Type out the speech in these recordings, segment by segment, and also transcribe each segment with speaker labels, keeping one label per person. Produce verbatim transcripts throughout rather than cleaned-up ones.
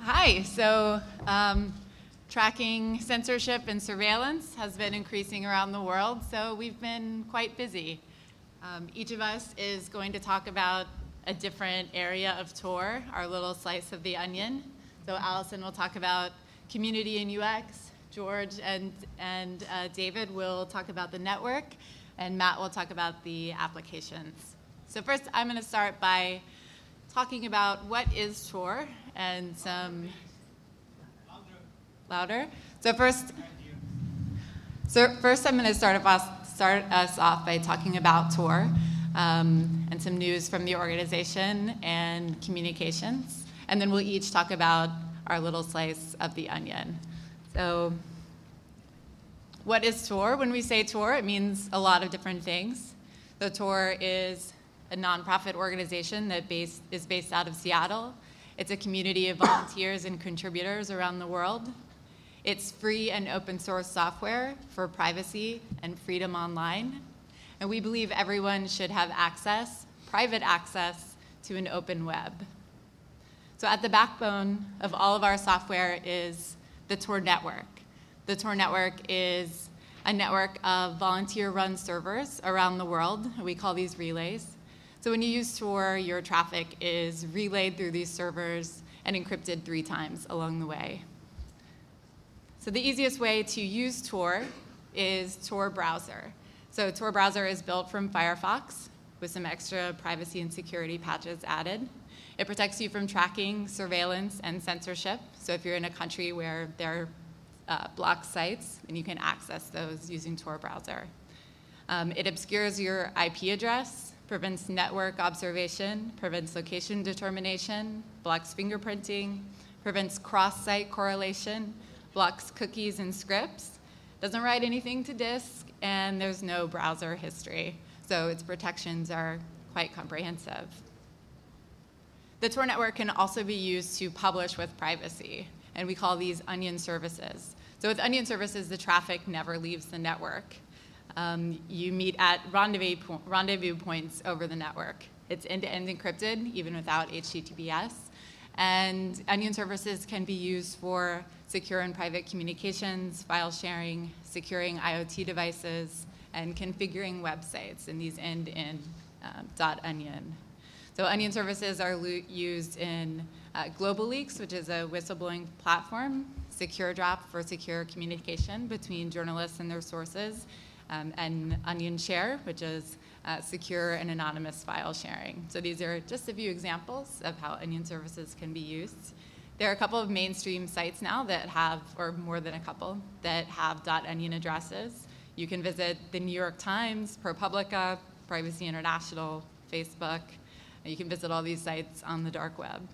Speaker 1: Hi. So um, tracking censorship and surveillance has been increasing around the world, so we've been quite busy. Um, each of us is going to talk about a different area of Tor, our little slice of the onion. So Allison will talk about community and U X. George and, and uh, David will talk about the network, and Matt will talk about the applications. So first, I'm going to start by talking about what is Tor and some louder. So first, so first I'm going to start off, start us off by talking about Tor um, and some news from the organization and communications, and then we'll each talk about our little slice of the onion. So what is Tor? When we say Tor, it means a lot of different things. So Tor is a nonprofit organization that base, is based out of Seattle. It's a community of volunteers and contributors around the world. It's free and open source software for privacy and freedom online. And we believe everyone should have access, private access, to an open web. So at the backbone of all of our software is the Tor network. The Tor network is a network of volunteer-run servers around the world. We call these relays. So when you use Tor, your traffic is relayed through these servers and encrypted three times along the way. So the easiest way to use Tor is Tor Browser. So Tor Browser is built from Firefox with some extra privacy and security patches added. It protects you from tracking, surveillance, and censorship. So if you're in a country where there are uh, blocked sites, then you can access those using Tor Browser. Um, it obscures your I P address, prevents network observation, prevents location determination, blocks fingerprinting, prevents cross-site correlation, blocks cookies and scripts, doesn't write anything to disk, and there's no browser history. So its protections are quite comprehensive. The Tor network can also be used to publish with privacy, and we call these onion services. So with onion services, the traffic never leaves the network. Um, you meet at rendezvous, po rendezvous points over the network. It's end-to-end encrypted, even without H T T P S. And onion services can be used for secure and private communications, file sharing, securing I O T devices, and configuring websites in these end-to-end um, .onion. So onion services are used in uh, Global Leaks, which is a whistleblowing platform, SecureDrop for secure communication between journalists and their sources, um, and Onion Share, which is uh, secure and anonymous file sharing. So these are just a few examples of how onion services can be used. There are a couple of mainstream sites now that have, or more than a couple, that have .onion addresses. You can visit the New York Times, ProPublica, Privacy International, Facebook. You can visit all these sites on the dark web.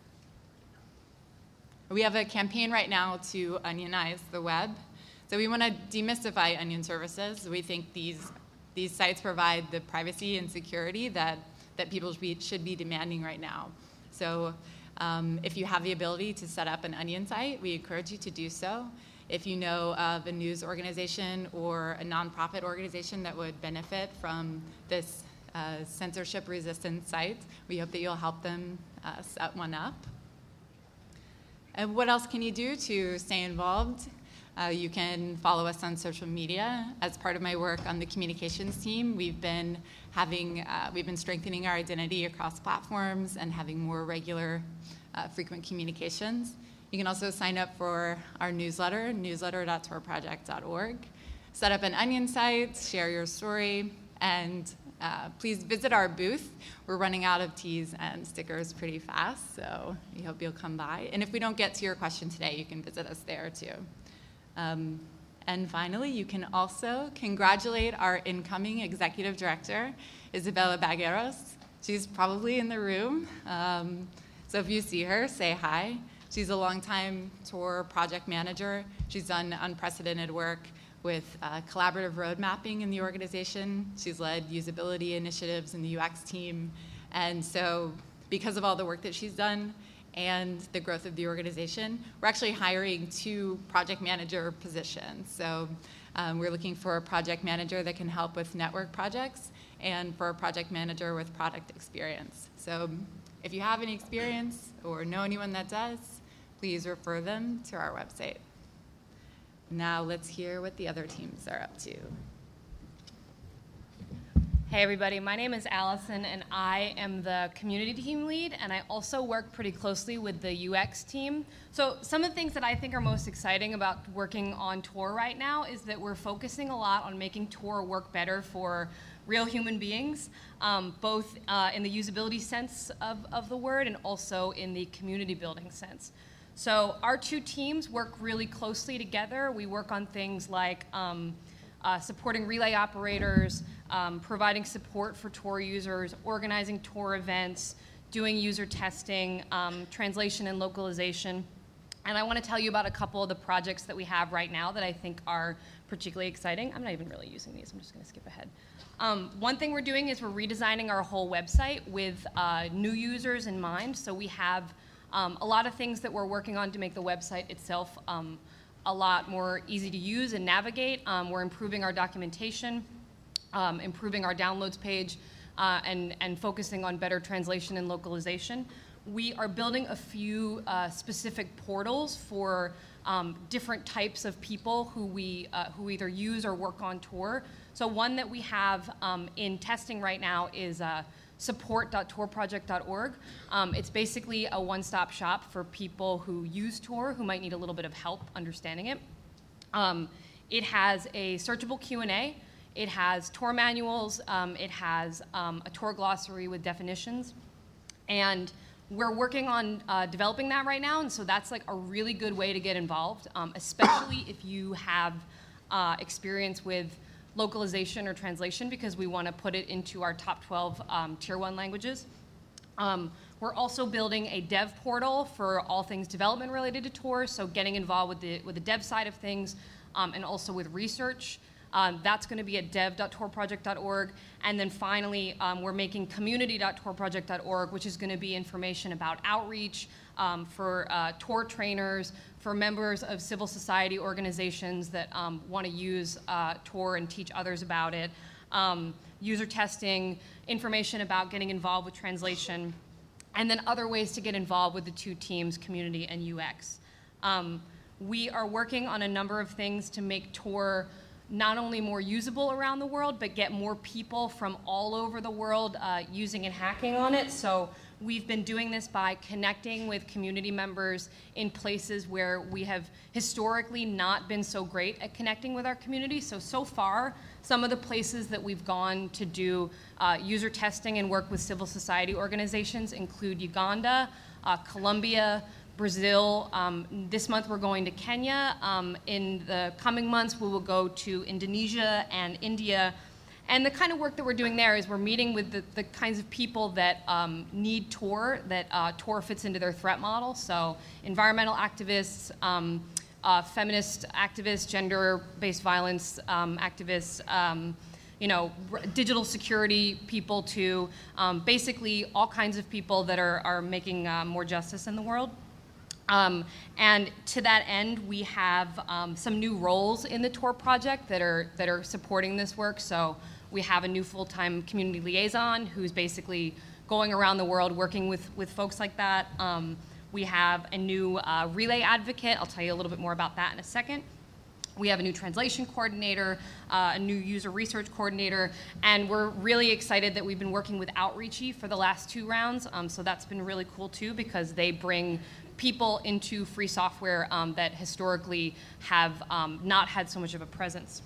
Speaker 1: We have a campaign right now to onionize the web. So we want to demystify onion services. We think these, these sites provide the privacy and security that, that people should be, should be demanding right now. So um, if you have the ability to set up an onion site, we encourage you to do so. If you know of a news organization or a nonprofit organization that would benefit from this uh, censorship-resistant site, we hope that you'll help them uh, set one up. And what else can you do to stay involved? Uh, you can follow us on social media. As part of my work on the communications team, we've been having, uh, we've been strengthening our identity across platforms and having more regular, uh, frequent communications. You can also sign up for our newsletter, newsletter dot tor project dot org. Set up an onion site, share your story, and uh, please visit our booth. We're running out of teas and stickers pretty fast, so we hope you'll come by. And if we don't get to your question today, you can visit us there too. Um, and finally, you can also congratulate our incoming executive director, Isabella Bagueros. She's probably in the room, um, so if you see her, say hi. She's a longtime Tor project manager. She's done unprecedented work with uh, collaborative road mapping in the organization. She's led usability initiatives in the U X team. And so because of all the work that she's done and the growth of the organization, we're actually hiring two project manager positions. So um, we're looking for a project manager that can help with network projects and for a project manager with product experience. So if you have any experience or know anyone that does, please refer them to our website. Now let's hear what the other teams are up to.
Speaker 2: Hey everybody, my name is Allison and I am the community team lead, and I also work pretty closely with the U X team. So some of the things that I think are most exciting about working on Tor right now is that we're focusing a lot on making Tor work better for real human beings, um, both uh, in the usability sense of, of the word and also in the community building sense. So our two teams work really closely together. We work on things like um, uh, supporting relay operators, um, providing support for Tor users, organizing Tor events, doing user testing, um, translation and localization. And I want to tell you about a couple of the projects that we have right now that I think are particularly exciting. I'm not even really using these. I'm just going to skip ahead. Um, one thing we're doing is we're redesigning our whole website with uh, new users in mind. So we have um, a lot of things that we're working on to make the website itself um, a lot more easy to use and navigate. Um, we're improving our documentation, um, improving our downloads page, uh, and, and focusing on better translation and localization. We are building a few uh, specific portals for um, different types of people who we uh, who either use or work on Tor. So one that we have um, in testing right now is uh, support dot tor project dot org. Um, it's basically a one-stop shop for people who use Tor who might need a little bit of help understanding it. Um, it has a searchable Q and A. It has Tor manuals. Um, it has um, a Tor glossary with definitions. And we're working on uh, developing that right now, and so that's like a really good way to get involved, um, especially if you have uh, experience with localization or translation, because we want to put it into our top twelve um, tier one languages. Um, we're also building a dev portal for all things development related to Tor, so getting involved with the, with the dev side of things, um, and also with research. Um, that's going to be at dev dot tor project dot org. And then finally, um, we're making community dot tor project dot org, which is going to be information about outreach um, for uh, Tor trainers, for members of civil society organizations that um, want to use uh, Tor and teach others about it, um, user testing, information about getting involved with translation, and then other ways to get involved with the two teams, community and U X. Um, we are working on a number of things to make Tor not only more usable around the world, but get more people from all over the world uh, using and hacking on it. So we've been doing this by connecting with community members in places where we have historically not been so great at connecting with our community. So, so far, some of the places that we've gone to do uh, user testing and work with civil society organizations include Uganda, uh, Colombia, Brazil. Um, this month we're going to Kenya. Um, in the coming months we will go to Indonesia and India. And the kind of work that we're doing there is we're meeting with the, the kinds of people that um, need Tor, that uh, Tor fits into their threat model. So environmental activists, um, uh, feminist activists, gender-based violence um, activists, um, you know, digital security people too, um, basically all kinds of people that are, are making uh, more justice in the world. Um, and to that end, we have um, some new roles in the Tor project that are that are supporting this work. So we have a new full-time community liaison who's basically going around the world working with, with folks like that. Um, we have a new uh, relay advocate. I'll tell you a little bit more about that in a second. We have a new translation coordinator, uh, a new user research coordinator, and we're really excited that we've been working with Outreachy for the last two rounds. Um, so that's been really cool too, because they bring people into free software um, that historically have um, not had so much of a presence.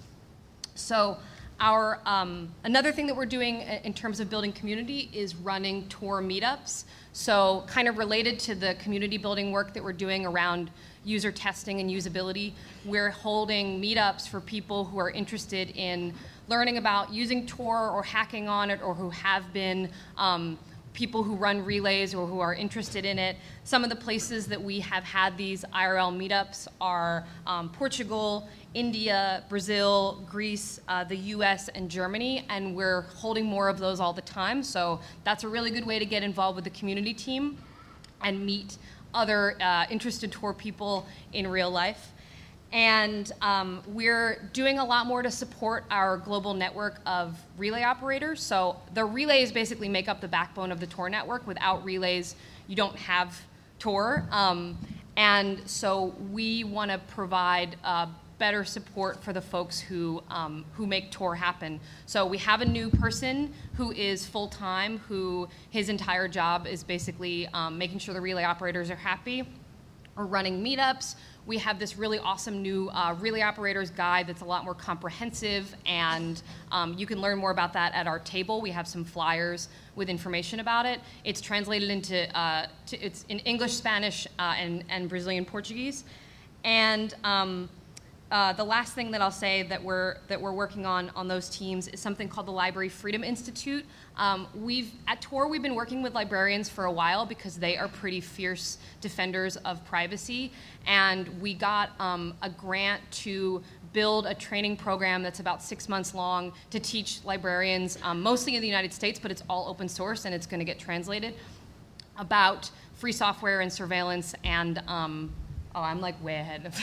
Speaker 2: So our, um, another thing that we're doing in terms of building community is running Tor meetups. So kind of related to the community building work that we're doing around user testing and usability, we're holding meetups for people who are interested in learning about using Tor or hacking on it, or who have been um, people who run relays or who are interested in it. Some of the places that we have had these I R L meetups are um, Portugal, India, Brazil, Greece, uh, the U S, and Germany, and we're holding more of those all the time. So that's a really good way to get involved with the community team and meet other uh, interested Tor people in real life. And um, we're doing a lot more to support our global network of relay operators. So the relays basically make up the backbone of the Tor network. Without relays, you don't have Tor. Um, And so we want to provide uh, better support for the folks who, um, who make Tor happen. So we have a new person who is full-time, who his entire job is basically um, making sure the relay operators are happy, or running meetups. We have this really awesome new uh, relay operators guide that's a lot more comprehensive, and um, you can learn more about that at our table. We have some flyers with information about it. It's translated into, uh, to, it's in English, Spanish, uh, and, and Brazilian Portuguese. And um, Uh, the last thing that I'll say that we're that we're working on on those teams is something called the Library Freedom Institute. Um, we've at Tor we've been working with librarians for a while because they are pretty fierce defenders of privacy, and we got um, a grant to build a training program that's about six months long to teach librarians, um, mostly in the United States, but it's all open source and it's going to get translated, about free software and surveillance and. Um, Oh, I'm like way ahead of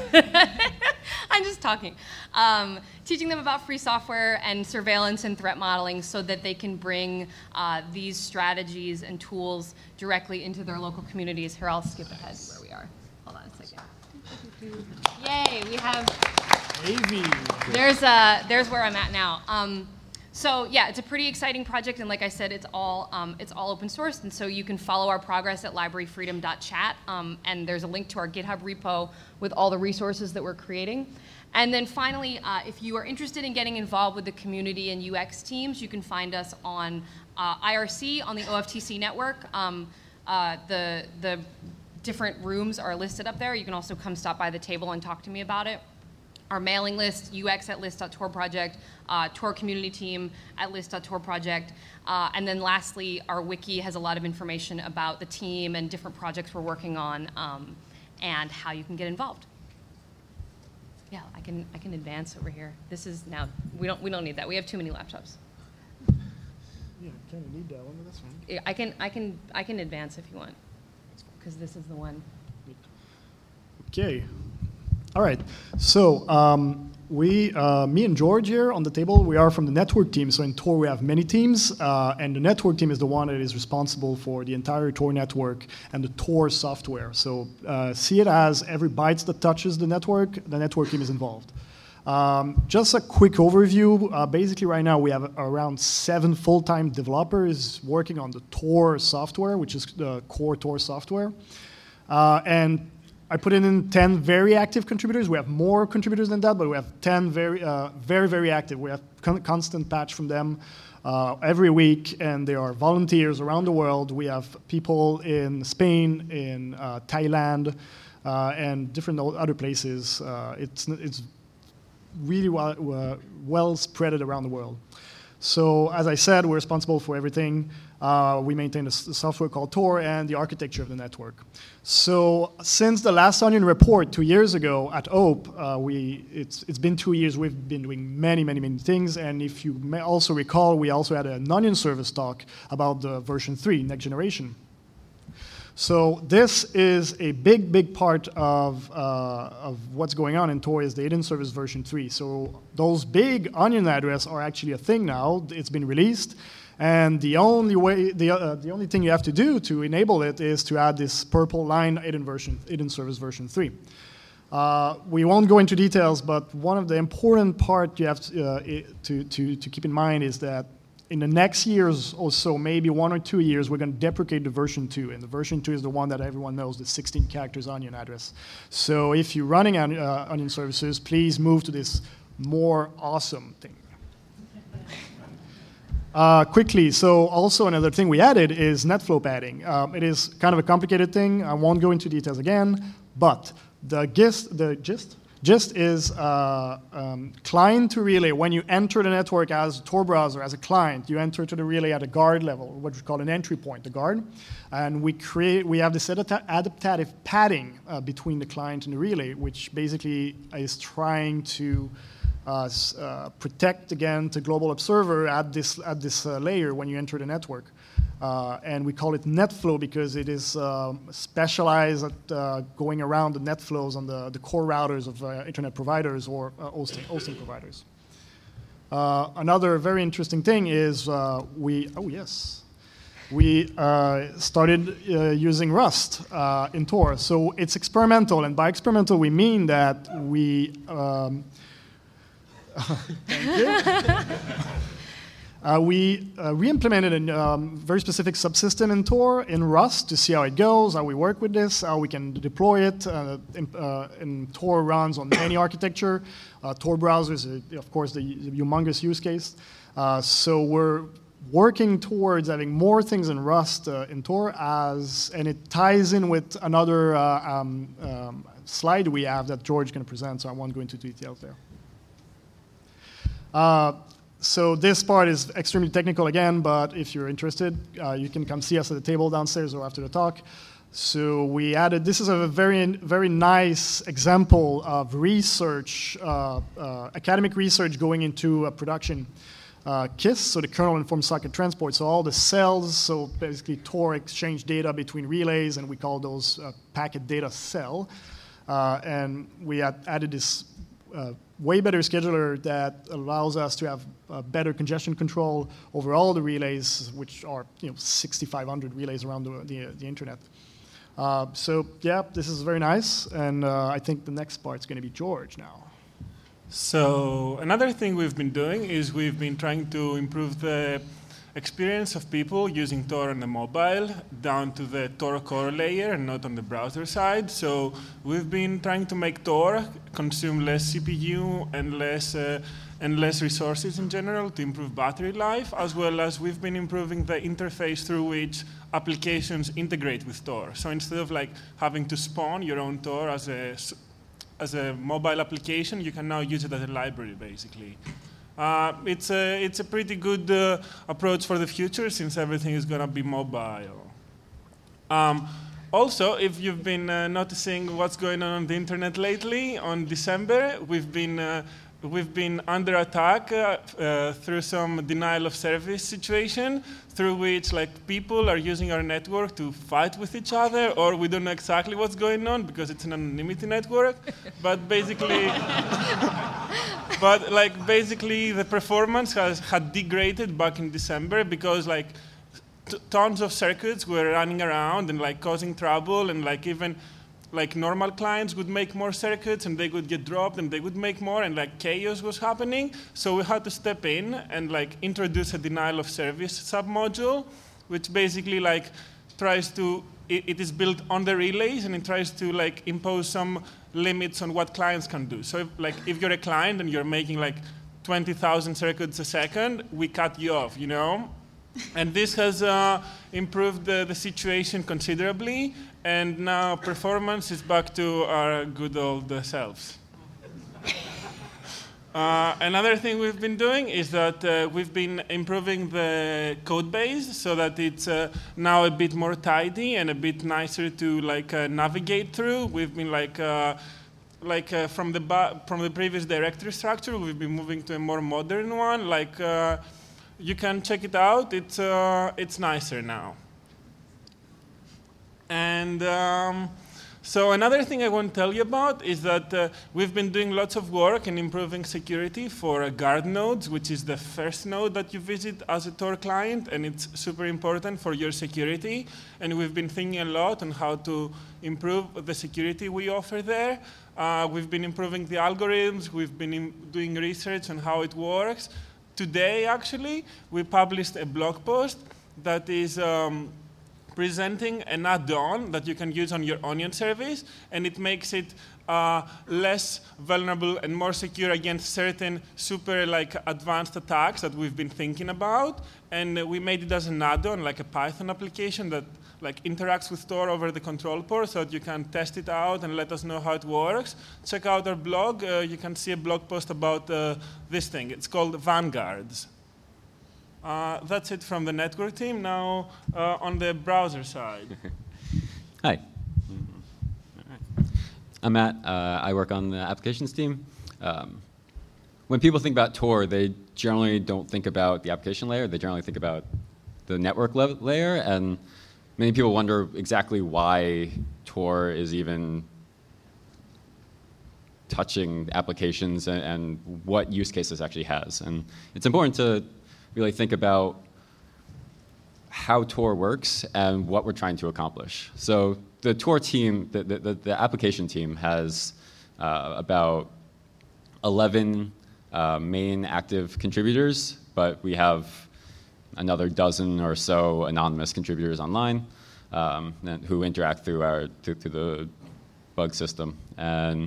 Speaker 2: I'm just talking. Um, teaching them about free software and surveillance and threat modeling so that they can bring uh, these strategies and tools directly into their local communities. Here, I'll skip ahead where we are. Hold on a second. Yay, we have...
Speaker 3: Navy.
Speaker 2: There's, uh, there's where I'm at now. Um, So yeah, it's a pretty exciting project, and like I said, it's all um, it's all open source, and so you can follow our progress at library freedom dot chat, um, and there's a link to our GitHub repo with all the resources that we're creating. And then finally, uh, if you are interested in getting involved with the community and U X teams, you can find us on uh, I R C, on the O F T C network. Um, uh, the the different rooms are listed up there. You can also come stop by the table and talk to me about it. Our mailing list, U X at list dot tor project, uh, Tor community team at list dot tor project. Uh, and then lastly, our wiki has a lot of information about the team and different projects we're working on, um, and how you can get involved. Yeah, I can I can advance over here. This is now, we don't we don't need that. We have too many laptops.
Speaker 3: Yeah, kind of need that one, but that's fine.
Speaker 2: Yeah, I can I can I can advance if you want, because this is the one.
Speaker 3: Okay. All right. So um, we, uh, me and George here on the table, we are from the network team. So in Tor we have many teams, uh, and the network team is the one that is responsible for the entire Tor network and the Tor software. So uh, see it as every byte that touches the network, the network team is involved. Um, just a quick overview. Uh, basically, right now we have around seven full-time developers working on the Tor software, which is the core Tor software. Uh, and I put it in ten very active contributors. We have more contributors than that, but we have ten very, uh, very, very active. We have con constant patch from them uh, every week, and they are volunteers around the world. We have people in Spain, in uh, Thailand, uh, and different other places. Uh, it's it's really well, uh, well spread around the world. So as I said, we're responsible for everything. Uh, we maintain a, a software called Tor and the architecture of the network. So since the last Onion report two years ago at O P, uh, we, it's, it's been two years. We've been doing many, many, many things. And if you may also recall, we also had an Onion service talk about the version three, next generation. So this is a big, big part of, uh, of what's going on in Tor is the hidden service version three. So those big Onion addresses are actually a thing now. It's been released. And the only way, the, uh, the only thing you have to do to enable it is to add this purple line hidden version, hidden service version three. Uh, we won't go into details, but one of the important part you have to, uh, to, to, to keep in mind is that in the next years or so, maybe one or two years, we're going to deprecate the version two. And the version two is the one that everyone knows, the sixteen characters Onion address. So if you're running on, uh, Onion services, please move to this more awesome thing. Uh, quickly, so also another thing we added is NetFlow padding. Um, it is kind of a complicated thing. I won't go into details again, but the gist, the gist, gist is uh, um, client to relay. When you enter the network as a Tor browser, as a client, you enter to the relay at a guard level, what we call an entry point, the guard. And we create, we have this adaptive padding uh, between the client and the relay, which basically is trying to Uh, uh, protect against a global observer at this at this uh, layer when you enter the network, uh, and we call it NetFlow because it is um, specialized at uh, going around the net flows on the, the core routers of uh, internet providers or uh, hosting, hosting providers. Uh, another very interesting thing is uh, we oh yes we uh, started uh, using Rust uh, in Tor. So it's experimental, and by experimental we mean that we um, thank you. Uh, we uh, re-implemented a um, very specific subsystem in Tor in Rust to see how it goes, how we work with this, how we can deploy it. Uh, in, uh, and Tor runs on any architecture. Uh, Tor browser is, uh, of course, the, the humongous use case. Uh, so we're working towards having more things in Rust uh, in Tor, as, and it ties in with another uh, um, um, slide we have that George is going to present, so I won't go into details there. Uh, So this part is extremely technical again, but if you're interested, uh, you can come see us at the table downstairs or after the talk. So we added, this is a very, very nice example of research, uh, uh, academic research going into a production. Uh, KISS, so the kernel-informed socket transport, so all the cells, so basically Tor exchange data between relays, and we call those uh, packet data cell. Uh, and we had added this uh, way better scheduler that allows us to have uh, better congestion control over all the relays, which are you know sixty-five hundred relays around the, the, the internet. Uh, so yeah, this is very nice, and uh, I think the next part is going to be George now.
Speaker 4: So another thing we've been doing is we've been trying to improve the experience of people using Tor on the mobile down to the Tor core layer and not on the browser side. So we've been trying to make Tor consume less C P U and less uh, and less resources in general to improve battery life, as well as we've been improving the interface through which applications integrate with Tor. So instead of like having to spawn your own Tor as a as a mobile application, you can now use it as a library, basically. Uh, it's, a, it's a pretty good uh, approach for the future, since everything is going to be mobile. Um, also, if you've been uh, noticing what's going on on the internet lately, on December, we've been, uh, we've been under attack uh, uh, through some denial of service situation, through which like people are using our network to fight with each other, or we don't know exactly what's going on because it's an anonymity network. But basically, but like basically the performance has had degraded back in December because like t tons of circuits were running around and like causing trouble, and like even like normal clients would make more circuits and they would get dropped and they would make more, and like chaos was happening. So we had to step in and like introduce a denial of service submodule, which basically like tries to, it, it is built on the relays, and it tries to like impose some limits on what clients can do. So if, like if you're a client and you're making like twenty thousand circuits a second, we cut you off, you know? And this has uh, improved the, the situation considerably, and now performance is back to our good old uh, selves. Uh, another thing we've been doing is that uh, we've been improving the code base so that it's uh, now a bit more tidy and a bit nicer to like uh, navigate through. We've been like uh, like uh, from the ba from the previous directory structure, we've been moving to a more modern one. Like uh, you can check it out. It's uh, it's nicer now. And um, so another thing I want to tell you about is that uh, we've been doing lots of work in improving security for uh, guard nodes, which is the first node that you visit as a Tor client, and it's super important for your security. And we've been thinking a lot on how to improve the security we offer there. Uh, we've been improving the algorithms. We've been doing research on how it works. Today, actually, we published a blog post that is um, presenting an add-on that you can use on your Onion service, and it makes it uh, less vulnerable and more secure against certain super like advanced attacks that we've been thinking about. And uh, we made it as an add-on, like a Python application that like interacts with Tor over the control port, so that you can test it out and let us know how it works. Check out our blog. Uh, you can see a blog post about uh, this thing. It's called Vanguards. Uh, that's it from the network team. Now uh, on the browser side.
Speaker 5: Hi. All right. I'm Matt. Uh, I work on the applications team. Um, when people think about Tor, they generally don't think about the application layer. They generally think about the network layer. And many people wonder exactly why Tor is even touching applications and, and what use cases actually has. And it's important to really think about how Tor works and what we're trying to accomplish. So the Tor team, the, the, the application team has uh, about eleven uh, main active contributors, but we have another dozen or so anonymous contributors online um, who interact through our through, through the bug system. And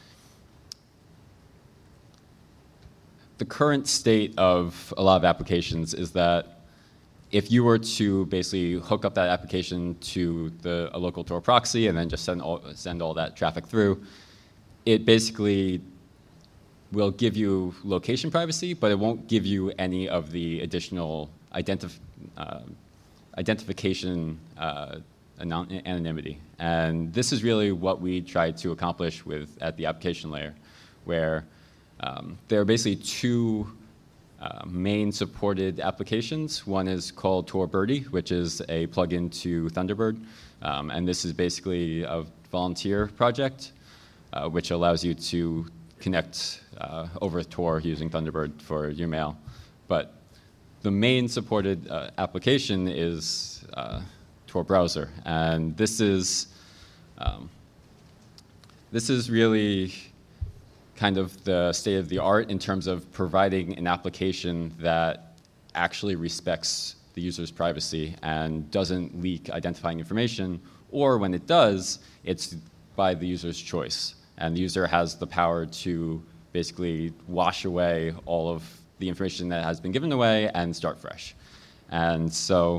Speaker 5: the current state of a lot of applications is that if you were to basically hook up that application to the, a local Tor proxy and then just send all, send all that traffic through, it basically will give you location privacy, but it won't give you any of the additional identif uh, identification uh, anonymity. And this is really what we try to accomplish with at the application layer, where um, there are basically two uh, main supported applications. One is called Tor Birdie, which is a plugin to Thunderbird. Um, and this is basically a volunteer project, uh, which allows you to connect uh, over Tor using Thunderbird for your mail. But the main supported uh, application is uh, Tor Browser. And this is, um, this is really kind of the state of the art in terms of providing an application that actually respects the user's privacy and doesn't leak identifying information, or when it does, it's by the user's choice. And the user has the power to basically wash away all of the information that has been given away and start fresh. And so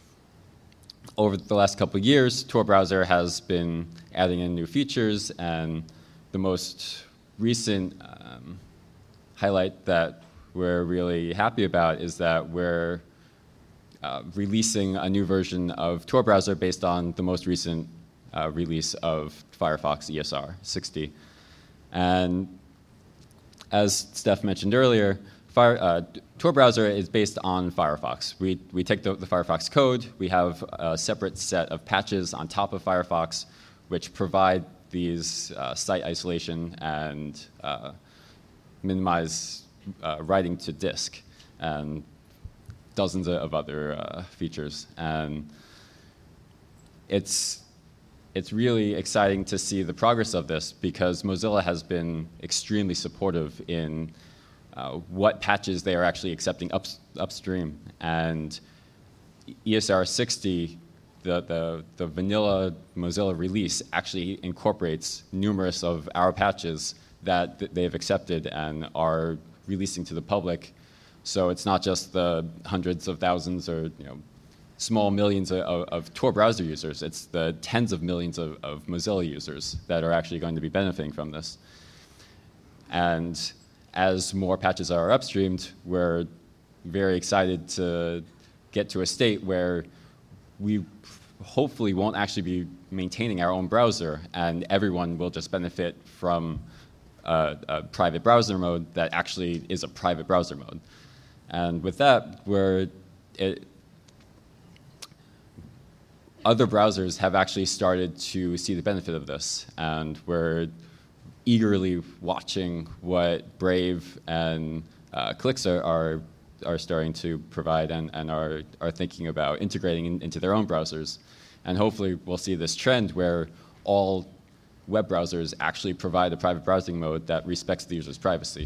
Speaker 5: over the last couple of years, Tor Browser has been adding in new features, and the most recent um, highlight that we're really happy about is that we're uh, releasing a new version of Tor Browser based on the most recent uh, release of Firefox E S R sixty. And as Steph mentioned earlier, Fire, uh, Tor Browser is based on Firefox. We, we take the, the Firefox code, we have a separate set of patches on top of Firefox, which provide these uh, site isolation and uh, minimize uh, writing to disk, and dozens of other uh, features. And it's, it's really exciting to see the progress of this, because Mozilla has been extremely supportive in uh, what patches they are actually accepting up, upstream. And E S R sixty, The, the, the vanilla Mozilla release actually incorporates numerous of our patches that th they've accepted and are releasing to the public. So it's not just the hundreds of thousands or you know, small millions of, of Tor browser users. It's the tens of millions of, of Mozilla users that are actually going to be benefiting from this. And as more patches are upstreamed, we're very excited to get to a state where we hopefully won't actually be maintaining our own browser, and everyone will just benefit from a, a private browser mode that actually is a private browser mode. And with that, we're, it, other browsers have actually started to see the benefit of this, and we're eagerly watching what Brave and uh, Calyxo are are starting to provide and, and are, are thinking about integrating in, into their own browsers. And hopefully we'll see this trend where all web browsers actually provide a private browsing mode that respects the user's privacy.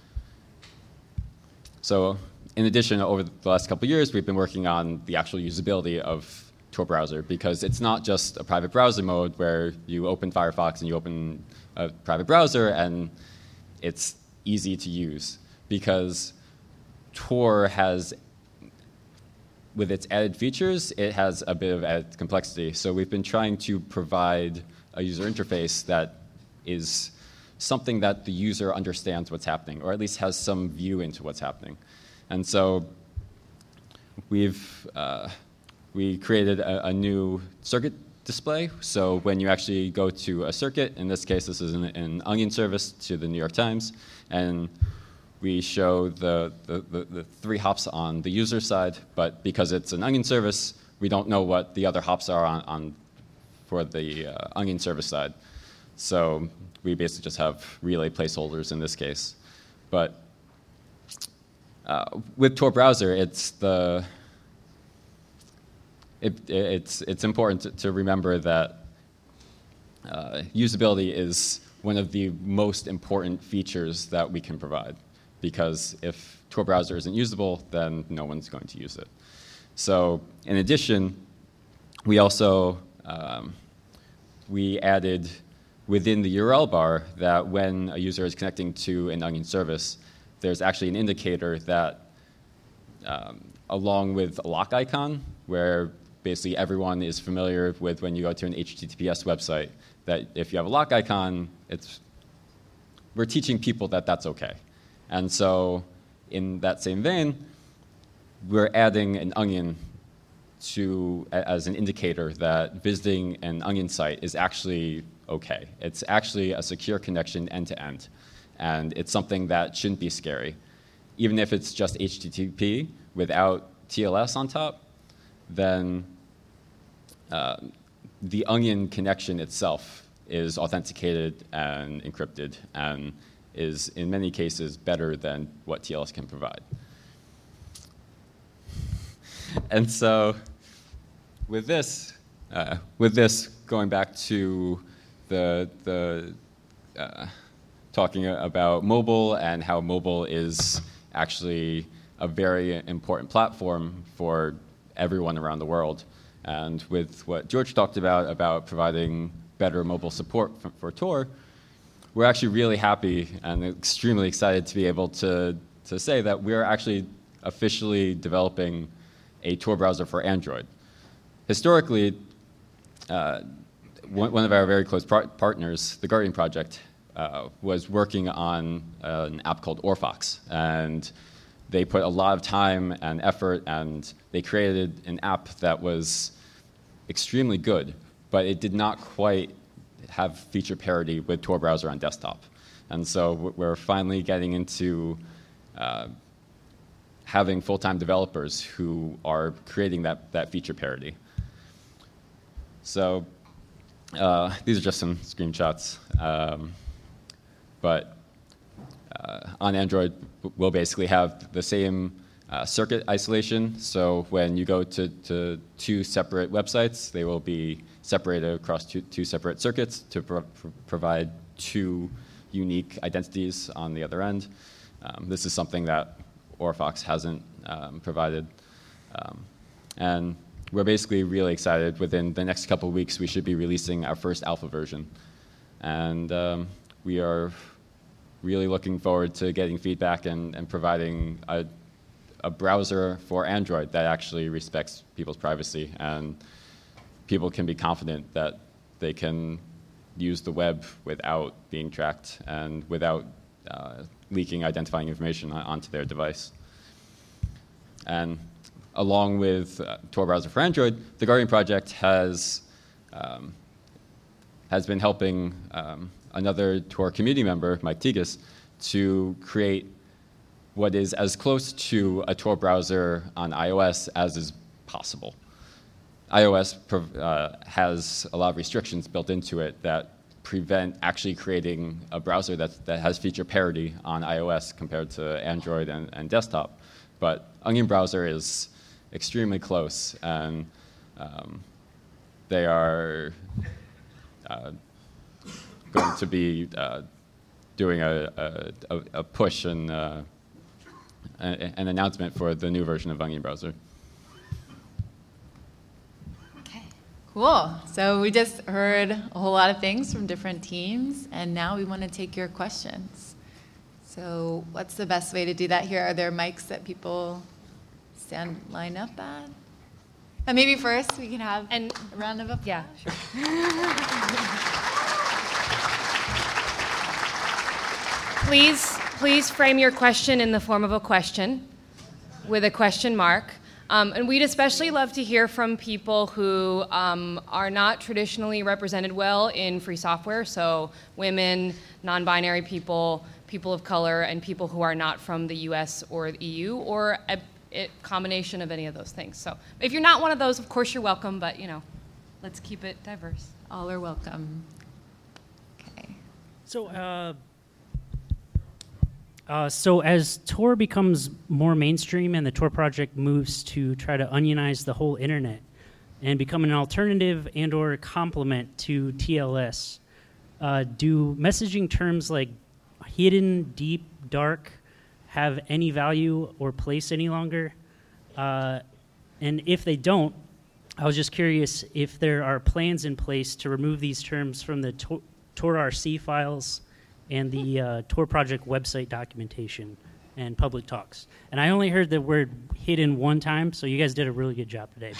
Speaker 5: So in addition, over the last couple of years, we've been working on the actual usability of Tor Browser, because it's not just a private browser mode where you open Firefox and you open a private browser and it's easy to use, because Tor has, with its added features, it has a bit of added complexity. So we've been trying to provide a user interface that is something that the user understands what's happening, or at least has some view into what's happening. And so we've uh, we created a, a new circuit display. So when you actually go to a circuit, in this case, this is an, an Onion service to the New York Times, and we show the, the, the, the three hops on the user side, but because it's an Onion service, we don't know what the other hops are on, on for the uh, Onion service side. So we basically just have relay placeholders in this case. But uh, with Tor Browser, it's the, it, it's, it's important to, to remember that uh, usability is one of the most important features that we can provide, because if Tor browser isn't usable, then no one's going to use it. So in addition, we also um, we added within the U R L bar that when a user is connecting to an Onion service, there's actually an indicator that um, along with a lock icon, where basically everyone is familiar with when you go to an H T T P S website, that if you have a lock icon, it's, we're teaching people that that's okay. And so in that same vein, we're adding an onion to, as an indicator that visiting an Onion site is actually okay. It's actually a secure connection end to end. And it's something that shouldn't be scary. Even if it's just H T T P without T L S on top, then uh, the Onion connection itself is authenticated and encrypted and is in many cases better than what T L S can provide. And so with this, uh, with this going back to the, the uh, talking about mobile and how mobile is actually a very important platform for everyone around the world. And with what George talked about, about providing better mobile support for, for Tor, we're actually really happy and extremely excited to be able to, to say that we're actually officially developing a Tor browser for Android. Historically, uh, one, one of our very close par partners, the Guardian Project, uh, was working on uh, an app called Orphox. And they put a lot of time and effort, and they created an app that was extremely good, but it did not quite have feature parity with Tor browser on desktop. And so we're finally getting into uh, having full-time developers who are creating that, that feature parity. So uh, these are just some screenshots. Um, but uh, on Android, we'll basically have the same uh, circuit isolation. So when you go to, to two separate websites, they will be separated across two, two separate circuits to pro provide two unique identities on the other end. Um, this is something that Orphox hasn't um, provided. Um, and we're basically really excited. Within the next couple of weeks, we should be releasing our first alpha version. And um, we are really looking forward to getting feedback and, and providing a, a browser for Android that actually respects people's privacy, and people can be confident that they can use the web without being tracked and without uh, leaking identifying information onto their device. And along with uh, Tor browser for Android, the Guardian Project has, um, has been helping um, another Tor community member, Mike Tigas, to create what is as close to a Tor browser on iOS as is possible. iOS uh, has a lot of restrictions built into it that prevent actually creating a browser that, that has feature parity on iOS compared to Android and, and desktop. But Onion browser is extremely close, and um, they are uh, going to be uh, doing a, a, a push and uh, a, an announcement for the new version of Onion browser.
Speaker 1: Cool. So we just heard a whole lot of things from different teams, and now we want to take your questions. So what's the best way to do that here? Are there mics that people stand line up at? And maybe first we can have
Speaker 2: and,
Speaker 1: a round of applause.
Speaker 2: Yeah, sure. Please, please frame your question in the form of a question with a question mark. Um, and we'd especially love to hear from people who um, are not traditionally represented well in free software, so women, non-binary people, people of color, and people who are not from the U S or the E U, or a, a combination of any of those things. So if you're not one of those, of course you're welcome, but you know, let's keep it diverse.
Speaker 1: All are welcome. Okay.
Speaker 6: So, uh, Uh, so as Tor becomes more mainstream and the Tor project moves to try to onionize the whole internet, and become an alternative and or complement to T L S. Uh, do messaging terms like hidden, deep, dark have any value or place any longer? Uh, and if they don't, I was just curious if there are plans in place to remove these terms from the Tor, Tor R C files and the uh, Tor project website documentation and public talks. And I only heard the word hidden one time, so you guys did a really good job today.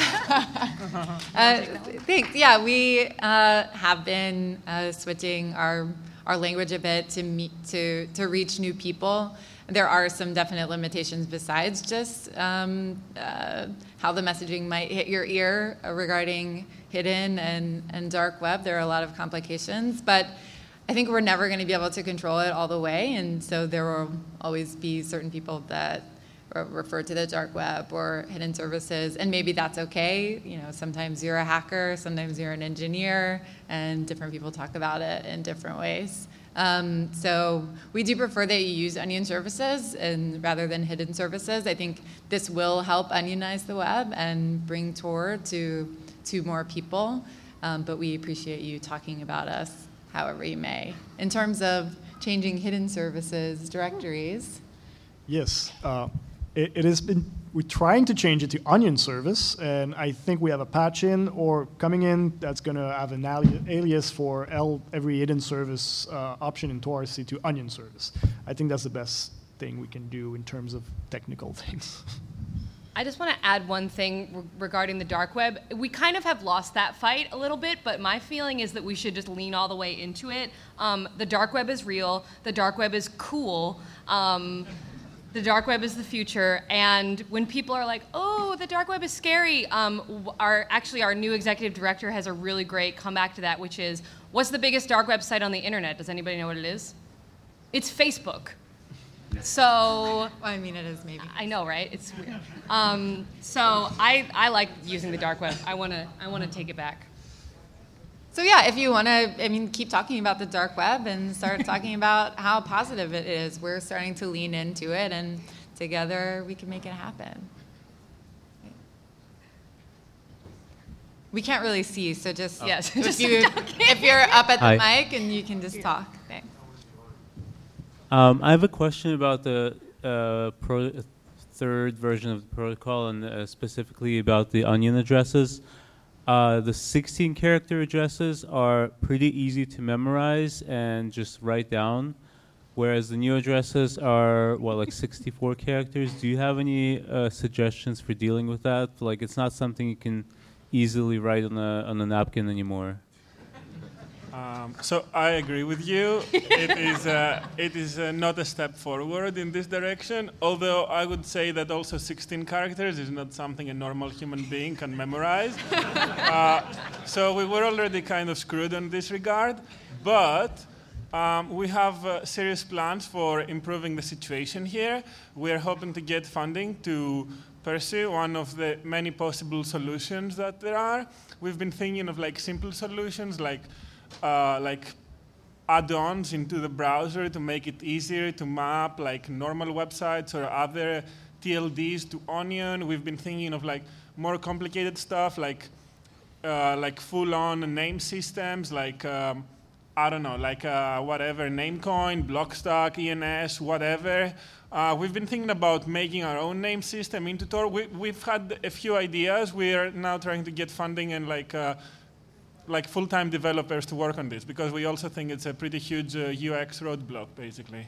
Speaker 1: uh, thanks. Yeah, we uh, have been uh, switching our our language a bit to meet, to to reach new people. There are some definite limitations besides just um, uh, how the messaging might hit your ear regarding hidden and, and dark web. There are a lot of complications, but I think we're never going to be able to control it all the way, and so there will always be certain people that re- refer to the dark web or hidden services, and maybe that's okay. You know, sometimes you're a hacker, sometimes you're an engineer, and different people talk about it in different ways. Um, so we do prefer that you use onion services and rather than hidden services. I think this will help onionize the web and bring Tor to to more people. Um, but we appreciate you talking about us however you may. In terms of changing hidden services directories.
Speaker 3: Yes, uh, it, it has been. We're trying to change it to onion service, and I think we have a patch in or coming in that's going to have an ali- alias for L, every hidden service uh, option in Tor R C to onion service. I think that's the best thing we can do in terms of technical things.
Speaker 2: I just want to add one thing re- regarding the dark web. We kind of have lost that fight a little bit, but my feeling is that we should just lean all the way into it. Um, the dark web is real. The dark web is cool. Um, The dark web is the future, and when people are like, "Oh, the dark web is scary," um, our actually our new executive director has a really great comeback to that, which is, "What's the biggest dark web site on the internet? Does anybody know what it is? It's Facebook." So,
Speaker 1: Well, I mean, it is maybe.
Speaker 2: I know, right? It's weird. Um, so I I like using the dark web. I wanna I wanna take it back.
Speaker 1: So yeah, if you want to, I mean, keep talking about the dark web and start talking about how positive it is. We're starting to lean into it, and together we can make it happen. We can't really see, so just
Speaker 2: Yes,
Speaker 1: if,
Speaker 2: just
Speaker 1: you,
Speaker 2: talking.
Speaker 1: if you're up at the
Speaker 7: Hi.
Speaker 1: mic and you can just talk. Thanks.
Speaker 7: Um, I have a question about the uh, pro- third version of the protocol, and uh, specifically about the onion addresses. Uh, the sixteen character addresses are pretty easy to memorize and just write down, whereas the new addresses are, what, like sixty-four characters? Do you have any uh, suggestions for dealing with that? Like, it's not something you can easily write on a, on a napkin anymore.
Speaker 4: Um, so I agree with you. It is uh, it is uh, not a step forward in this direction. Although I would say that also sixteen characters is not something a normal human being can memorize. uh, so we were already kind of screwed in this regard. But um, we have uh, serious plans for improving the situation here. We are hoping to get funding to pursue one of the many possible solutions that there are. We've been thinking of like simple solutions like Uh, like add-ons into the browser to make it easier to map like normal websites or other T L Ds to Onion. We've been thinking of like more complicated stuff like uh, like full-on name systems like um, I don't know like uh, whatever Namecoin, Blockstack, E N S, whatever. Uh, we've been thinking about making our own name system into Tor. We, we've had a few ideas. We are now trying to get funding and like. Uh, like full-time developers to work on this, because we also think it's a pretty huge uh, U X roadblock, basically.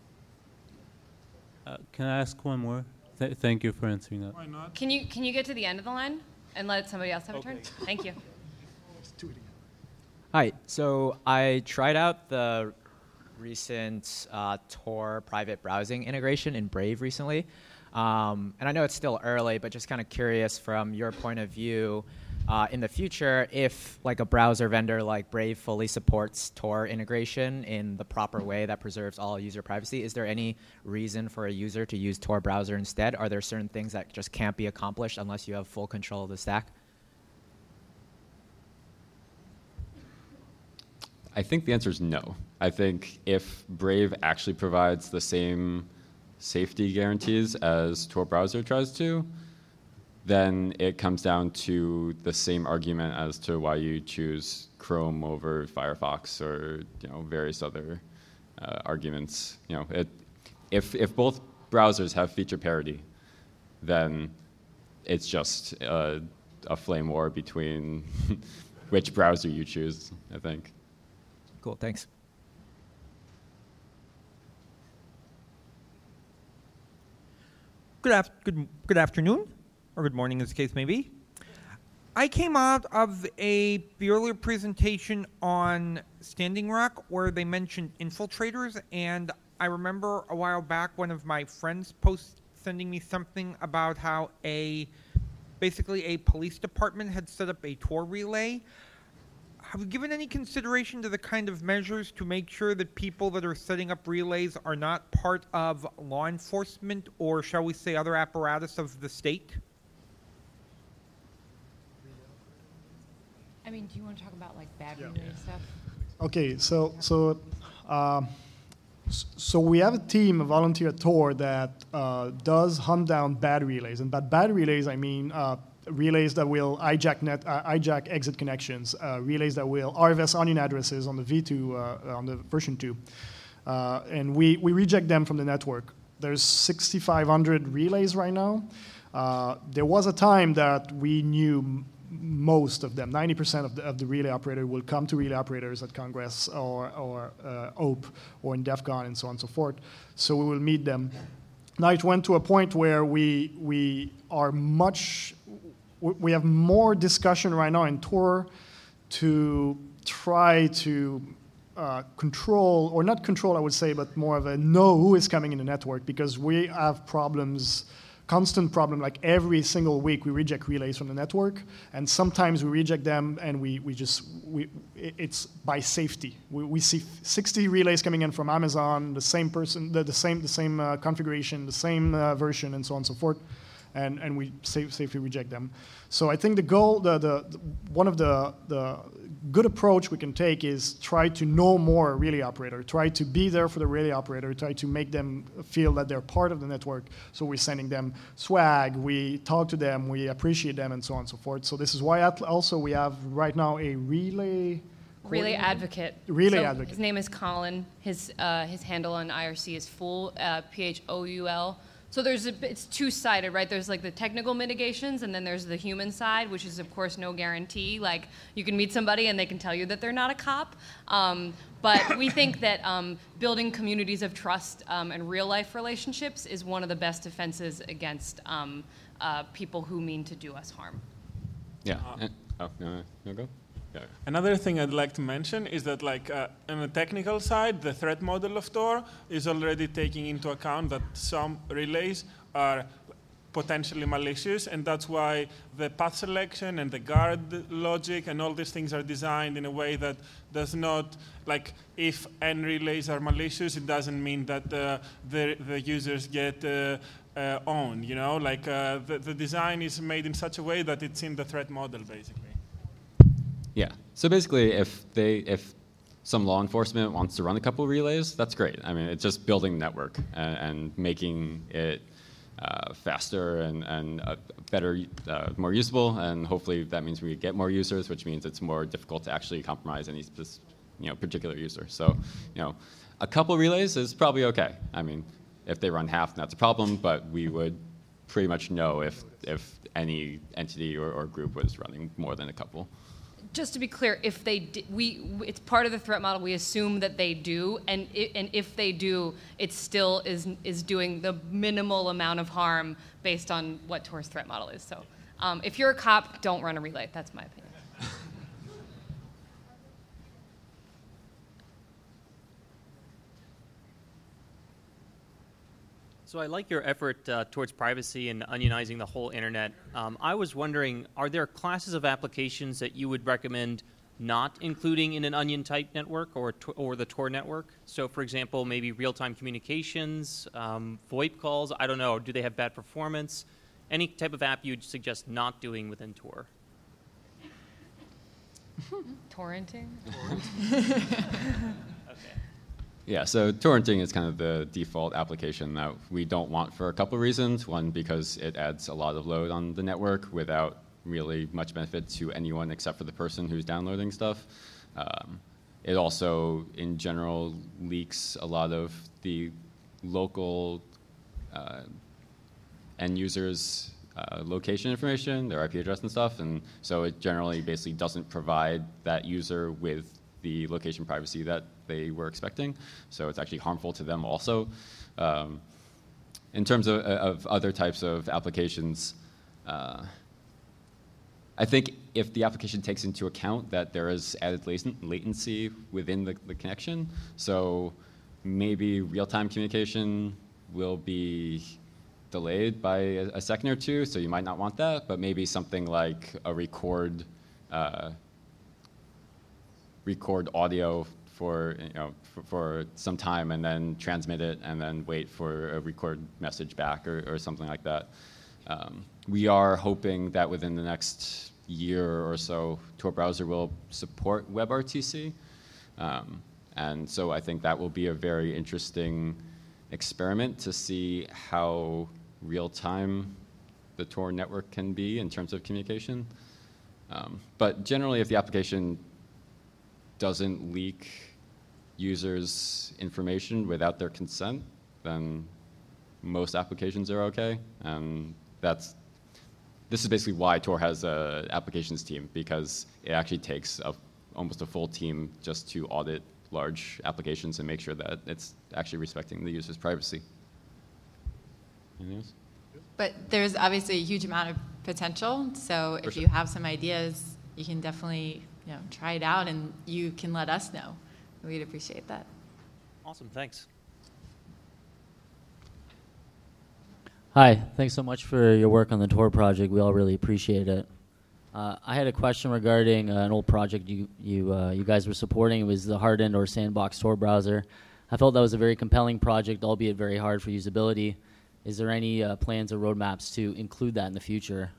Speaker 7: Uh, can I ask one more? Th- thank you for answering that.
Speaker 4: Why not?
Speaker 2: Can you can you get to the end of the line and let somebody else have a turn? Thank you.
Speaker 8: Hi. So I tried out the recent uh, Tor private browsing integration in Brave recently, um, and I know it's still early, but just kind of curious from your point of view. Uh, in the future, if like a browser vendor like Brave fully supports Tor integration in the proper way that preserves all user privacy, is there any reason for a user to use Tor browser instead? Are there certain things that just can't be accomplished unless you have full control of the stack?
Speaker 5: I think the answer is no. I think if Brave actually provides the same safety guarantees as Tor browser tries to, then it comes down to the same argument as to why you choose Chrome over Firefox or you know various other uh, arguments. You know, it, if if both browsers have feature parity, then it's just uh, a flame war between which browser you choose, I think.
Speaker 8: Cool, thanks.
Speaker 9: Good, af good, good afternoon, or good morning as the case may be. I came out of a the earlier presentation on Standing Rock where they mentioned infiltrators, and I remember a while back one of my friends post sending me something about how a basically a police department had set up a Tor relay. Have you given any consideration to the kind of measures to make sure that people that are setting up relays are not part of law enforcement or, shall we say, other apparatus of the state?
Speaker 2: I mean, do you want to talk about like bad
Speaker 3: Yeah.
Speaker 2: relay stuff?
Speaker 3: Okay, so so uh, s- so we have a team, a volunteer at Tor that uh, does hunt down bad relays, and by bad relays I mean uh, relays that will hijack net, uh, hijack exit connections, uh, relays that will R F S onion addresses on the V two, uh, on the version two, uh, and we we reject them from the network. There's sixty-five hundred relays right now. Uh, there was a time that we knew m- most of them. ninety percent of the, of the relay operator will come to relay operators at Congress or, or uh, O P or in DEF CON and so on and so forth. So we will meet them. Now it went to a point where we, we are much, we have more discussion right now in Tor to try to uh, control, or not control I would say, but more of a know who is coming in the network, because we have problems, constant problem, like every single week we reject relays from the network, and sometimes we reject them and we, we just, we, it's by safety. We, we see sixty relays coming in from Amazon, the same person, the, the same, the same uh, configuration, the same uh, version, and so on and so forth, and, and we safe, safely reject them. So I think the goal, the, the, the one of the, the good approach we can take is try to know more relay operator, try to be there for the relay operator, try to make them feel that they're part of the network. So we're sending them swag, we talk to them, we appreciate them, and so on and so forth. So this is why at- also we have right now a relay
Speaker 2: Relay
Speaker 3: coordinator?
Speaker 2: advocate.
Speaker 3: Relay
Speaker 2: So
Speaker 3: advocate.
Speaker 2: His name is Colin. His uh, his handle on I R C is Fool, uh, P H O U L. So there's a, it's two-sided, right? There's like the technical mitigations, and then there's the human side, which is of course no guarantee. Like you can meet somebody and they can tell you that they're not a cop. Um, but we think that um, building communities of trust um, and real-life relationships is one of the best defenses against um, uh, people who mean to do us harm.
Speaker 5: Yeah. And, oh, no, no, go. Yeah.
Speaker 4: Another thing I'd like to mention is that, like, uh, on the technical side, the threat model of Tor is already taking into account that some relays are potentially malicious, and that's why the path selection and the guard logic and all these things are designed in a way that does not, like, if n relays are malicious, it doesn't mean that uh, the, the users get uh, uh, owned, you know? Like, uh, the, the design is made in such a way that it's in the threat model, basically.
Speaker 5: Yeah. So basically, if they, if some law enforcement wants to run a couple relays, that's great. I mean, it's just building the network and, and making it uh, faster and, and uh, better, uh, more usable, and hopefully that means we get more users, which means it's more difficult to actually compromise any spec- you know, particular user. So, you know, a couple relays is probably okay. I mean, if they run half, that's a problem, but we would pretty much know if, if any entity or, or group was running more than a couple.
Speaker 2: Just to be clear, if they di- we it's part of the threat model. We assume that they do, and I, and if they do, it still is is doing the minimal amount of harm based on what Tor's threat model is. So, um, if you're a cop, don't run a relay. That's my opinion.
Speaker 10: So I like your effort uh, towards privacy and onionizing the whole internet. Um, I was wondering, are there classes of applications that you would recommend not including in an onion-type network or to- or the Tor network? So, for example, maybe real-time communications, um, VoIP calls. I don't know. Do they have bad performance? Any type of app you'd suggest not doing within Tor?
Speaker 2: Torrenting.
Speaker 10: Okay.
Speaker 5: Yeah, so torrenting is kind of the default application that we don't want for a couple of reasons. One, because it adds a lot of load on the network without really much benefit to anyone except for the person who's downloading stuff. Um, it also, in general, leaks a lot of the local uh, end users' uh, location information, their I P address and stuff, and so it generally basically doesn't provide that user with the location privacy that they were expecting, so it's actually harmful to them also. Um, in terms of, of other types of applications, uh, I think if the application takes into account that there is added latency within the, the connection, so maybe real-time communication will be delayed by a, a second or two, so you might not want that, but maybe something like a record uh, record audio for, you know, for, for some time and then transmit it and then wait for a record message back or, or something like that. Um, we are hoping that within the next year or so, Tor browser will support WebRTC. Um, and so I think that will be a very interesting experiment to see how real-time the Tor network can be in terms of communication. Um, but generally, if the application doesn't leak users' information without their consent, then most applications are okay. And that's, this is basically why Tor has an applications team, because it actually takes a, almost a full team just to audit large applications and make sure that it's actually respecting the user's privacy. Anything else?
Speaker 1: But there's obviously a huge amount of potential, so
Speaker 5: For
Speaker 1: if
Speaker 5: sure.
Speaker 1: you have some ideas, you can definitely, you know, try it out and you can let us know. We'd appreciate that.
Speaker 10: Awesome, thanks.
Speaker 11: Hi, thanks so much for your work on the Tor project. We all really appreciate it. Uh, I had a question regarding uh, an old project you you uh, you guys were supporting. It was the hardened or sandbox Tor browser. I felt that was a very compelling project, albeit very hard for usability. Is there any uh, plans or roadmaps to include that in the future?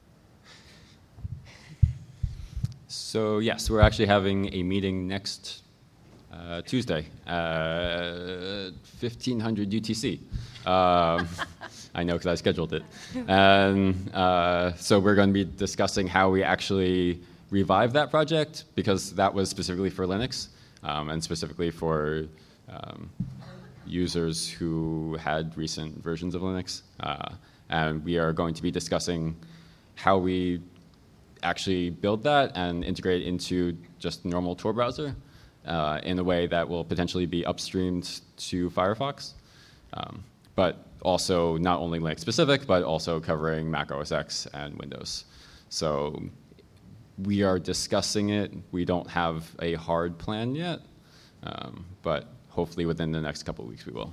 Speaker 5: So yes, we're actually having a meeting next uh, Tuesday, uh, fifteen hundred U T C. Um, I know because I scheduled it. And uh, so we're going to be discussing how we actually revive that project, because that was specifically for Linux um, and specifically for um, users who had recent versions of Linux. Uh, and we are going to be discussing how we actually build that and integrate it into just normal Tor browser uh, in a way that will potentially be upstreamed to Firefox. Um, but also not only Linux specific, but also covering Mac O S X and Windows. So we are discussing it. We don't have a hard plan yet, um, but hopefully within the next couple of weeks we will.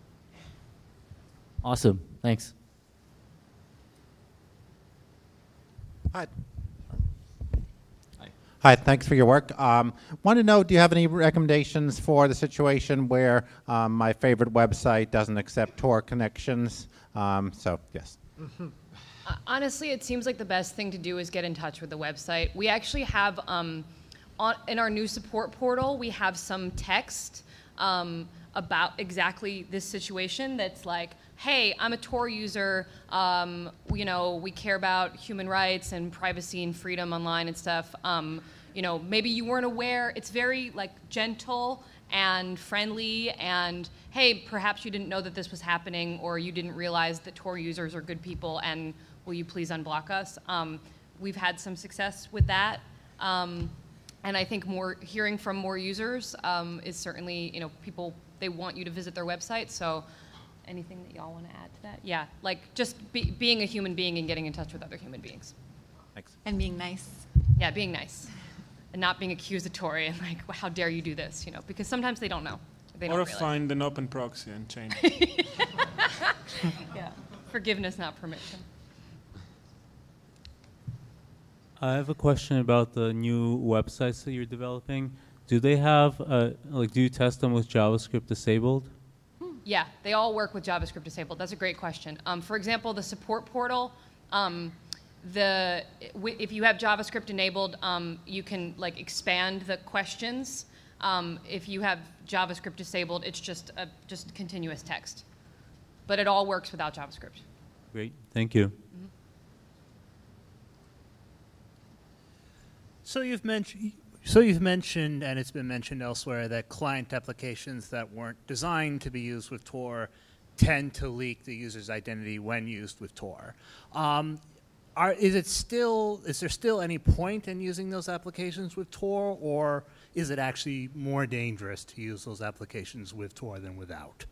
Speaker 11: Awesome, thanks.
Speaker 12: Hi. Hi, thanks for your work. Um, want to know, do you have any recommendations for the situation where um, my favorite website doesn't accept Tor connections? Um, so, yes.
Speaker 2: Uh, honestly, it seems like the best thing to do is get in touch with the website. We actually have, um, on, in our new support portal, we have some text um, about exactly this situation that's like, hey, I'm a Tor user, um, you know, we care about human rights and privacy and freedom online and stuff. Um, you know, maybe you weren't aware. It's very like gentle and friendly, and hey, perhaps you didn't know that this was happening, or you didn't realize that Tor users are good people, and will you please unblock us? Um, we've had some success with that. Um, and I think more hearing from more users um, is certainly, you know, people, they want you to visit their website, so anything that y'all want to add to that? Yeah, like just be, being a human being and getting in touch with other human beings.
Speaker 12: Thanks.
Speaker 1: And being nice.
Speaker 2: Yeah, being nice. And not being accusatory and like, well, how dare you do this, you know, because sometimes they don't know. They don't
Speaker 4: Or
Speaker 2: realize.
Speaker 4: find an open proxy and change.
Speaker 2: Yeah, forgiveness, not permission.
Speaker 7: I have a question about the new websites that you're developing. Do they have, uh, like, do you test them with JavaScript disabled?
Speaker 2: Yeah, they all work with JavaScript disabled. That's a great question. Um, for example, the support portal, um, the w if you have JavaScript enabled, um, you can like expand the questions Um, if you have JavaScript disabled, it's just a just continuous text. But it all works without JavaScript.
Speaker 7: Great, thank you.
Speaker 2: Mm-hmm.
Speaker 13: So you've mentioned, so you've mentioned, and it's been mentioned elsewhere, that client applications that weren't designed to be used with Tor tend to leak the user's identity when used with Tor. Um, are, is it still, is there still any point in using those applications with Tor, or is it actually more dangerous to use those applications with Tor than without?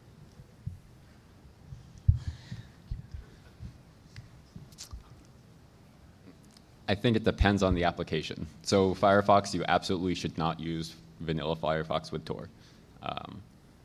Speaker 5: I think it depends on the application. So Firefox, you absolutely should not use vanilla Firefox with Tor. Um,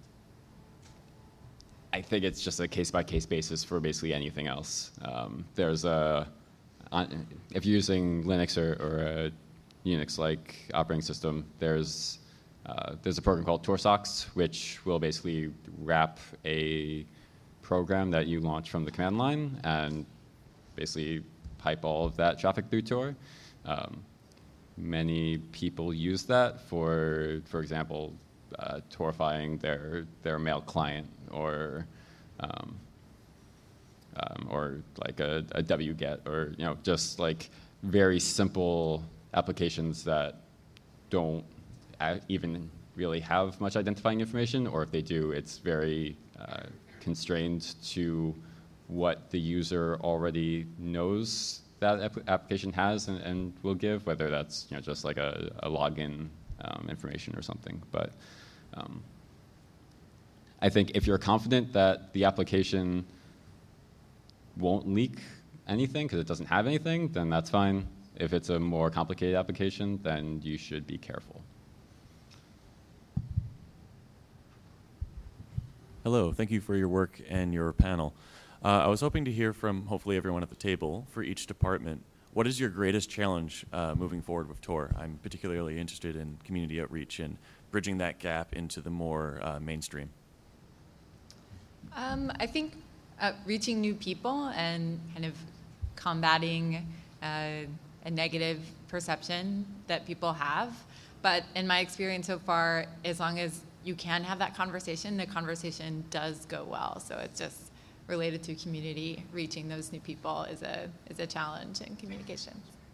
Speaker 5: I think it's just a case-by-case basis for basically anything else. Um, there's a, on, if you're using Linux or, or a Unix-like operating system, there's uh, there's a program called TorSocks, which will basically wrap a program that you launch from the command line and basically pipe all of that traffic through Tor. Um, many people use that for, for example, uh, Torifying their their mail client, or um, um, or like a, a wget, or you know, just like very simple applications that don't even really have much identifying information, or if they do, it's very uh, constrained to what the user already knows that ap application has and, and will give, whether that's you know just like a, a login um, information or something. But um, I think if you're confident that the application won't leak anything because it doesn't have anything, then that's fine. If it's a more complicated application, then you should be careful.
Speaker 14: Hello, thank you for your work and your panel. Uh, I was hoping to hear from hopefully everyone at the table for each department. What is your greatest challenge uh, moving forward with Tor? I'm particularly interested in community outreach and bridging that gap into the more uh, mainstream.
Speaker 1: Um, I think uh, reaching new people and kind of combating uh, a negative perception that people have. But in my experience so far, as long as you can have that conversation, the conversation does go well. So it's just related to community. Reaching those new people is a is a challenge in communication.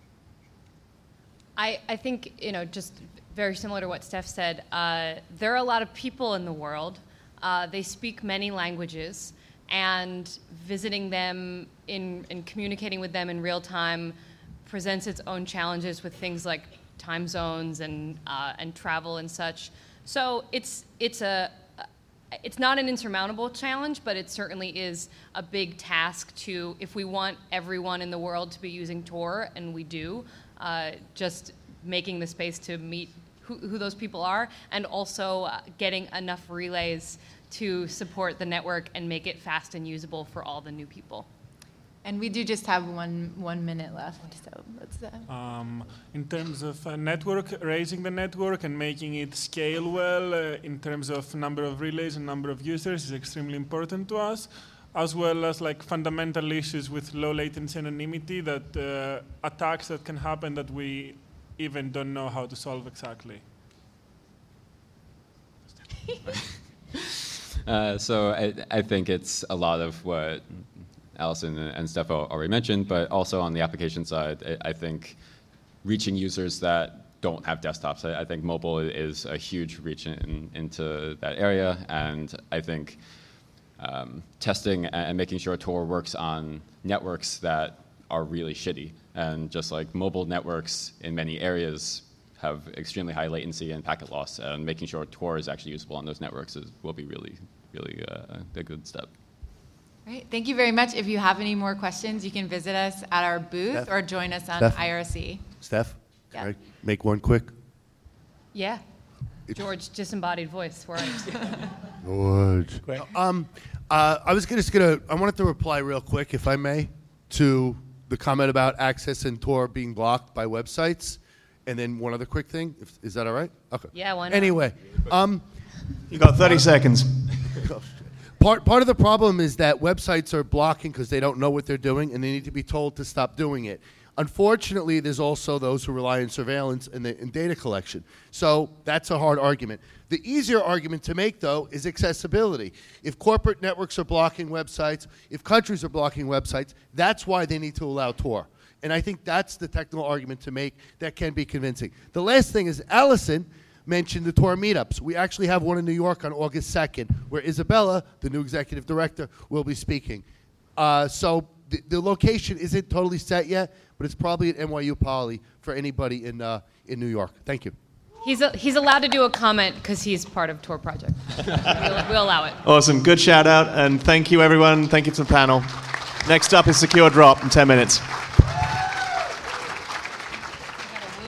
Speaker 2: I, I think, you know, just very similar to what Steph said, uh, there are a lot of people in the world. Uh, they speak many languages, and visiting them in, and communicating with them in real time presents its own challenges with things like time zones and uh, and travel and such. So it's it's a it's not an insurmountable challenge, but it certainly is a big task to, if we want everyone in the world to be using Tor, and we do, uh, just making the space to meet who, who those people are, and also uh, getting enough relays to support the network and make it fast and usable for all the new people.
Speaker 1: And we do just have one one minute left, so let's. Uh...
Speaker 4: Um, in terms of uh, network, raising the network and making it scale well, uh, in terms of number of relays and number of users, is extremely important to us, as well as like fundamental issues with low latency anonymity, that uh, attacks that can happen that we even don't know how to solve exactly.
Speaker 5: uh, so I, I think it's a lot of what Allison and Steph already mentioned, but also on the application side, I think reaching users that don't have desktops. I think mobile is a huge reach in, into that area, and I think um, testing and making sure Tor works on networks that are really shitty. And just like mobile networks in many areas have extremely high latency and packet loss, and making sure Tor is actually usable on those networks is, will be really, really uh, a good step.
Speaker 1: Right. Thank you very much. If you have any more questions, you can visit us at our booth
Speaker 15: Steph?
Speaker 1: or join us on
Speaker 15: Steph?
Speaker 1: I R C.
Speaker 15: Steph,
Speaker 1: Yeah.
Speaker 15: can I make one quick?
Speaker 2: Yeah. George, disembodied voice. Where are you?
Speaker 15: George. Um, uh, I was just gonna. I wanted to reply real quick, if I may, to the comment about access and Tor being blocked by websites, and then one other quick thing. If, is that all right? Okay.
Speaker 2: Yeah. Why not?
Speaker 15: Anyway, um,
Speaker 16: you got thirty seconds.
Speaker 15: Part, part of the problem is that websites are blocking because they don't know what they're doing, and they need to be told to stop doing it. Unfortunately, there's also those who rely on surveillance and, the, and data collection. So that's a hard argument. The easier argument to make, though, is accessibility. If corporate networks are blocking websites, if countries are blocking websites, that's why they need to allow Tor. And I think that's the technical argument to make that can be convincing. The last thing is Allison mentioned the Tor meetups. We actually have one in New York on August second, where Isabella, the new executive director, will be speaking. Uh, so the, the location isn't totally set yet, but it's probably at N Y U Poly for anybody in, uh, in New York. Thank you.
Speaker 2: He's, a, he's allowed to do a comment because he's part of Tor Project. we'll, we'll allow it.
Speaker 16: Awesome. Good shout out. And thank you, everyone. Thank you to the panel. Next up is Secure Drop in ten minutes.